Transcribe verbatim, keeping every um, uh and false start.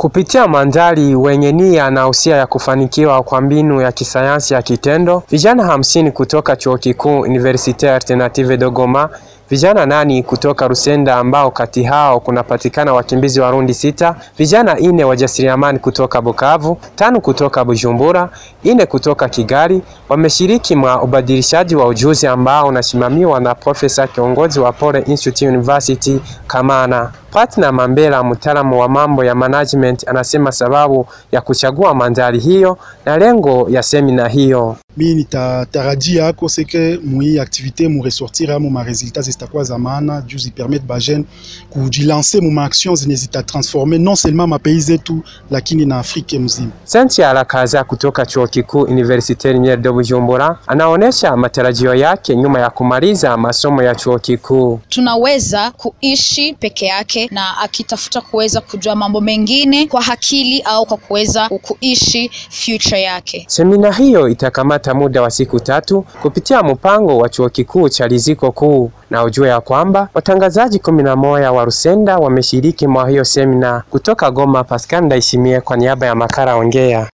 Kupitia mandhari wenye nia na usia ya kufanikiwa kwa mbinu ya kisayansi ya kitendo, vijana hamsini kutoka Chuo Kikuu Universite Alternative de Goma, vijana nani kutoka Rusenda ambao kati hao kunapatikana wakimbizi Warundi sita, vijana ine wajasiriamali kutoka Bukavu, tano kutoka Bujumbura, ine kutoka Kigali, wameshiriki mwa ubadilishaji wa ujuzi ambao unasimamiwa na Profesa kiongozi wa Pole Institute University Kamana. Partner Mambela, mtaalamu wa mambo ya management, anasema sababu ya kuchagua mandhari hiyo na lengo ya semina hiyo. Mimi nitatarajia ako seke mui activité mu ressortir mu ma resultats zitakuwa za maana juu zi permettre ba jeune kujilancer mu ma actions zinezita transformer non seulement ma pays zetu lakini na Afrika mzima. Cynthia Alakaza kutoka Chuo Kikuu Universitaire de Bujumbura anaonesha matarajio yake nyuma ya kumaliza masomo ya chuo kikuu. Tunaweza kuishi peke yake na akitafuta kuweza kujua mambo mengine kwa akili au kwa kuweza kuishi future yake. Semina hiyo itakamata muda wa siku tatu kupitia mpango wa chuo kikuu cha Riziko Kuu, na ujue ya kwamba watangazaji kumi na moja wa Rusenda wameshiriki mwa hiyo semina. Kutoka Goma, Pascal Ndaishimie kwa niaba ya Makala Ongea.